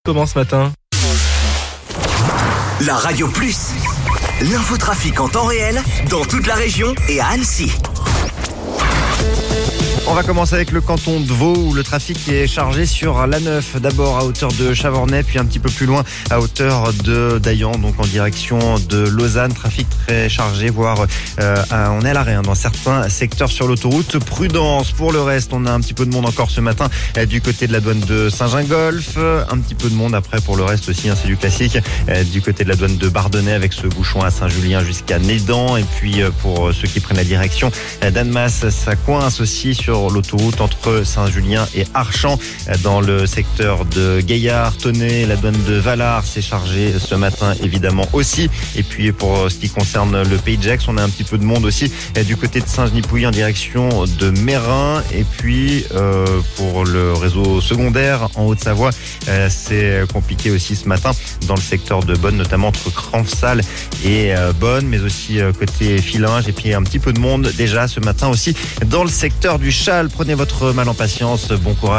Comment ce matin? La Radio Plus, l'infotrafic en temps réel dans toute la région et à Annecy. On va commencer avec le canton de Vaud où le trafic est chargé sur l'A9, d'abord à hauteur de Chavornay, puis un petit peu plus loin à hauteur de Daillan, donc en direction de Lausanne. Trafic très chargé, voire on est à l'arrêt dans certains secteurs sur l'autoroute. Prudence pour le reste, on a un petit peu de monde encore ce matin du côté de la douane de Saint-Gingolph. Un petit peu de monde après pour le reste aussi, c'est du classique, du côté de la douane de Bardonnay avec ce bouchon à Saint-Julien jusqu'à Nédan. Et puis pour ceux qui prennent la direction d'Annemasse, ça coince aussi sur l'autoroute entre Saint-Julien et Archamps. Dans le secteur de Gaillard, Tonnet, la douane de Valard, c'est chargé ce matin évidemment aussi. Et puis pour ce qui concerne le Pays de Gex, on a un petit peu de monde aussi du côté de Saint-Genis-Pouilly en direction de Mérin. Et puis pour le réseau secondaire en Haute-Savoie, c'est compliqué aussi ce matin dans le secteur de Bonne, notamment entre Cranfsal et Bonne, mais aussi côté Filinge. Et puis un petit peu de monde déjà ce matin aussi dans le secteur du Châle. Prenez votre mal en patience, bon courage.